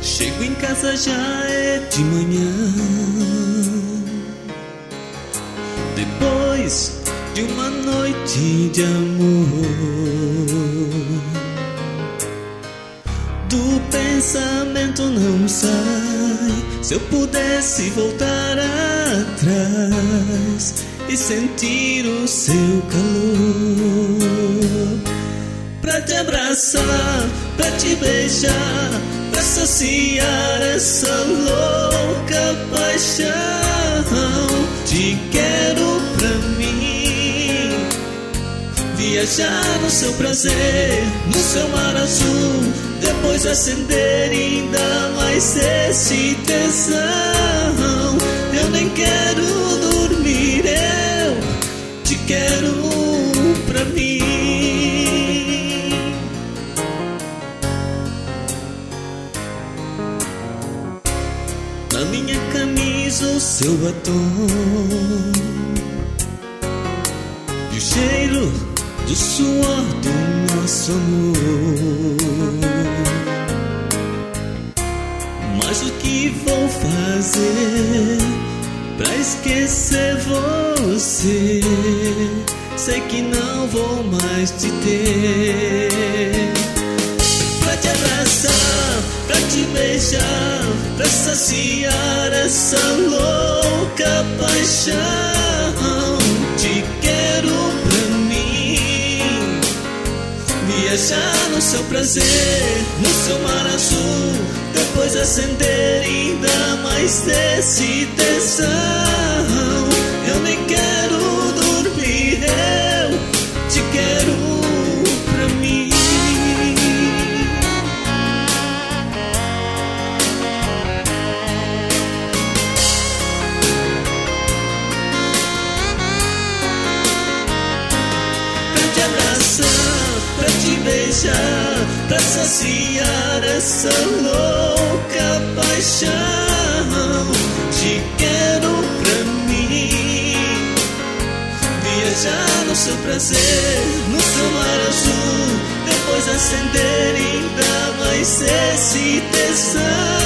Chego em casa já é de manhã, depois de uma noite de amor. Do pensamento não sai. Se eu pudesse voltar atrás e sentir o seu calor, pra te abraçar, pra te beijar, pra saciar essa louca paixão. Te quero pra mim, viajar no seu prazer, no seu mar azul, depois acender ainda mais esse tesão. Eu nem quero dormir, eu te quero pra mim. Na minha camisa o seu batom e o cheiro do suor do nosso amor. Mas o que vou fazer pra esquecer você? Sei que não vou mais te ter. Pra te abraçar, pra te beijar, pra saciar essa louca paixão. Te quero pra mim, viajar no seu prazer, no seu mar azul, depois acender ainda mais esse tesão. Eu nem quero dormir, eu te quero pra mim. Pra te abraçar, pra te beijar, pra saciar essa louca paixão. Te quero pra mim, viajar no seu prazer, no seu mar azul, depois acender ainda mais esse tesão.